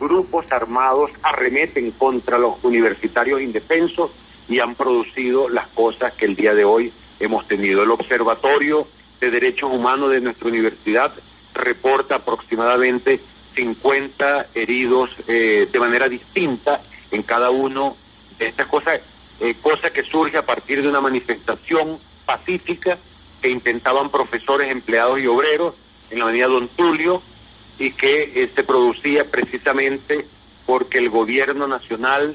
grupos armados arremeten contra los universitarios indefensos y han producido las cosas que el día de hoy hemos tenido. El Observatorio de Derechos Humanos de nuestra universidad reporta aproximadamente 50 heridos de manera distinta en cada uno de estas cosas, cosa que surge a partir de una manifestación pacífica que intentaban profesores, empleados y obreros en la avenida Don Tulio, y que se producía precisamente porque el gobierno nacional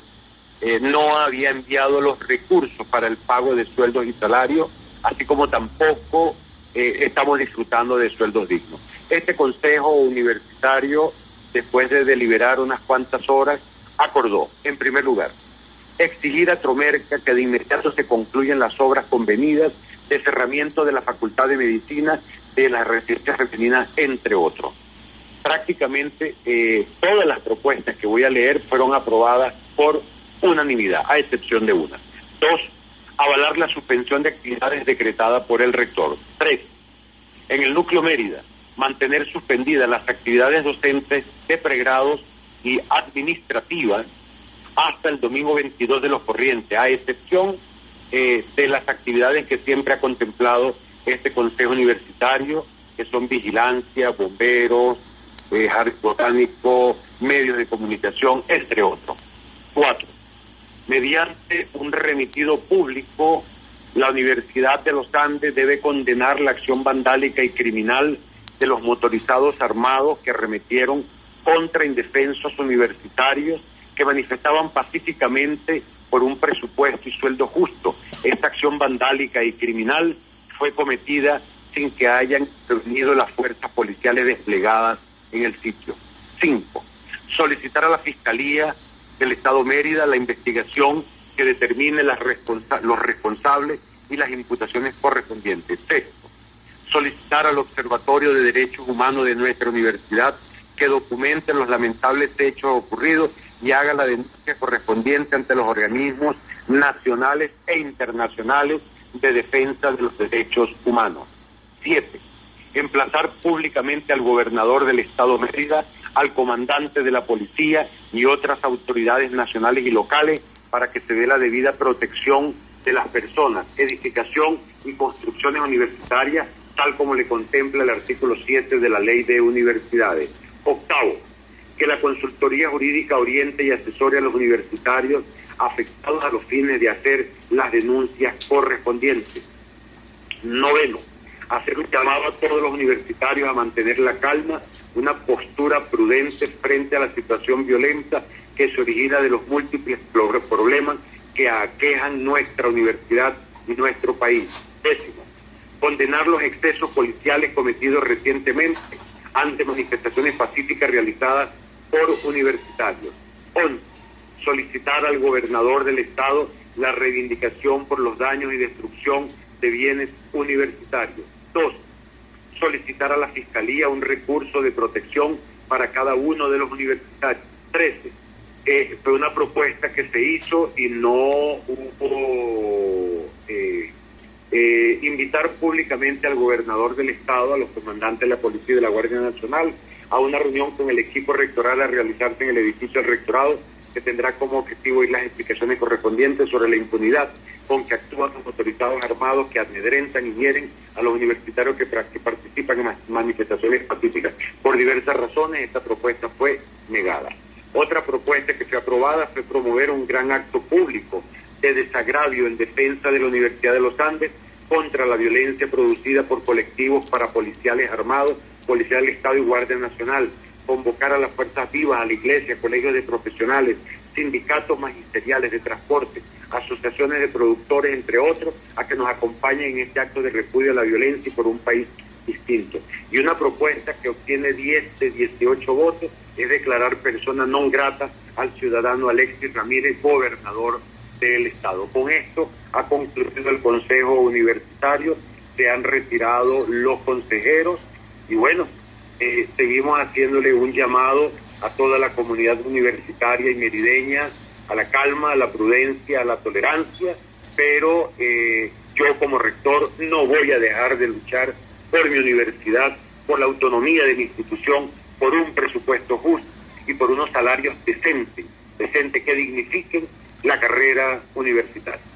no había enviado los recursos para el pago de sueldos y salarios, así como tampoco estamos disfrutando de sueldos dignos. Este Consejo Universitario, después de deliberar unas cuantas horas, acordó, en primer lugar, exigir a Tromerca que de inmediato se concluyan las obras convenidas de cerramiento de la Facultad de Medicina, de las residencias femeninas, entre otros. Prácticamente todas las propuestas que voy a leer fueron aprobadas por unanimidad, a excepción de una. 2, avalar la suspensión de actividades decretada por el rector. 3, en el núcleo Mérida, mantener suspendidas las actividades docentes de pregrados y administrativas hasta el domingo 22 de los corrientes, a excepción de las actividades que siempre ha contemplado este Consejo Universitario, que son vigilancia, bomberos, jardín botánico, medios de comunicación, entre otros. 4, mediante un remitido público, la Universidad de los Andes debe condenar la acción vandálica y criminal de los motorizados armados que arremetieron contra indefensos universitarios que manifestaban pacíficamente por un presupuesto y sueldo justo. Esta acción vandálica y criminal fue cometida sin que hayan intervenido las fuerzas policiales desplegadas en el sitio. 5, solicitar a la Fiscalía del Estado Mérida la investigación que determine los responsables y las imputaciones correspondientes. 6, solicitar al Observatorio de Derechos Humanos de nuestra universidad que documente los lamentables hechos ocurridos y haga la denuncia correspondiente ante los organismos nacionales e internacionales de defensa de los derechos humanos. 7, emplazar públicamente al gobernador del Estado Mérida, al comandante de la policía y otras autoridades nacionales y locales para que se dé la debida protección de las personas, edificación y construcciones universitarias, tal como le contempla el artículo 7 de la Ley de Universidades. 8, que la consultoría jurídica oriente y asesore a los universitarios afectados a los fines de hacer las denuncias correspondientes. 9, hacer un llamado a todos los universitarios a mantener la calma, una postura prudente frente a la situación violenta que se origina de los múltiples problemas que aquejan nuestra universidad y nuestro país. 10, condenar los excesos policiales cometidos recientemente ante manifestaciones pacíficas realizadas por universitarios. 11, solicitar al gobernador del estado la reivindicación por los daños y destrucción de bienes universitarios. 2, solicitar a la Fiscalía un recurso de protección para cada uno de los universitarios. 13, fue una propuesta que se hizo y no hubo invitar públicamente al gobernador del estado, a los comandantes de la policía y de la Guardia Nacional, a una reunión con el equipo rectoral a realizarse en el edificio del rectorado, que tendrá como objetivo ir las explicaciones correspondientes sobre la impunidad con que actúan los motorizados armados que amedrentan y hieren a los universitarios que participan en manifestaciones pacíficas. Por diversas razones, esta propuesta fue negada. Otra propuesta que fue aprobada fue promover un gran acto público de desagravio en defensa de la Universidad de los Andes contra la violencia producida por colectivos parapoliciales armados, Policía del Estado y Guardia Nacional, convocar a las fuerzas vivas, a la iglesia, colegios de profesionales, sindicatos magisteriales de transporte, asociaciones de productores, entre otros, a que nos acompañen en este acto de repudio a la violencia y por un país distinto. Y una propuesta que obtiene 10 de 18 votos es declarar persona non grata al ciudadano Alexis Ramírez, gobernador del estado. Con esto ha concluido el Consejo Universitario, se han retirado los consejeros y bueno, seguimos haciéndole un llamado a toda la comunidad universitaria y merideña a la calma, a la prudencia, a la tolerancia, pero yo como rector no voy a dejar de luchar por mi universidad, por la autonomía de mi institución, por un presupuesto justo y por unos salarios decentes que dignifiquen la carrera universitaria.